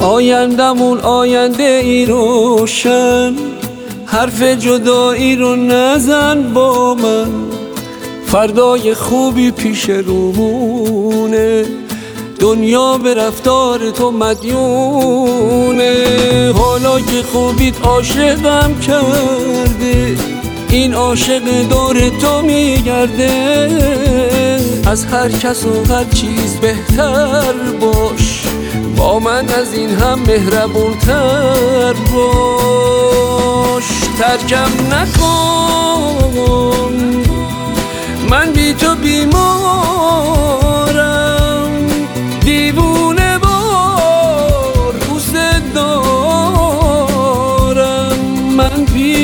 آیندمون آینده ای روشن، حرف جدایی رو نزن با من. فردای خوبی پیش رومونه، دنیا به رفتار تو مدیونه. حالا که خوبیت عاشقم کرده، این عاشق دور تو میگرده. از هر کس و هر چیز بهتر باش، با من از این هم مهربونتر باش. ترکم نکن، من بی تو بیمارم، دیوونه وار دوست دارم. من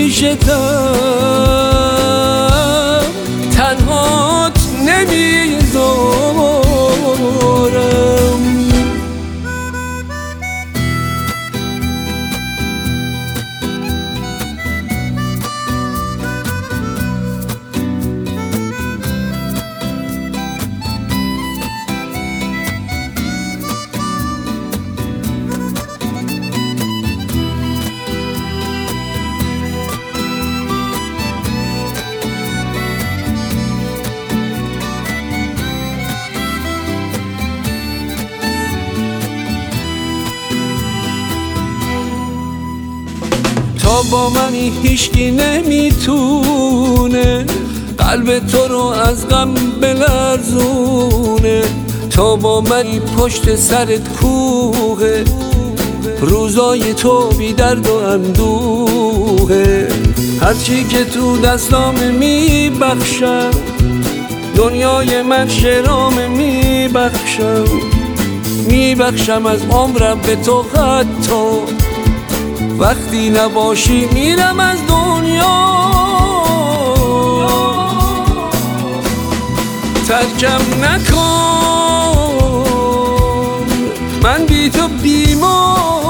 پیشتم تنهات نمیذارم. تا با منی هیچکی نمیتونه قلب تو رو از غم بلرزونه. تا با منی پشت سرت کوه، روزای تو بی درد و اندوه. هرچی که تو دستام میبخشم، دنیای من شرام میبخشم از عمرم به تو. حتی وقتی نباشی میرم از دنیا. ترکم نکن، من بی تو بیمار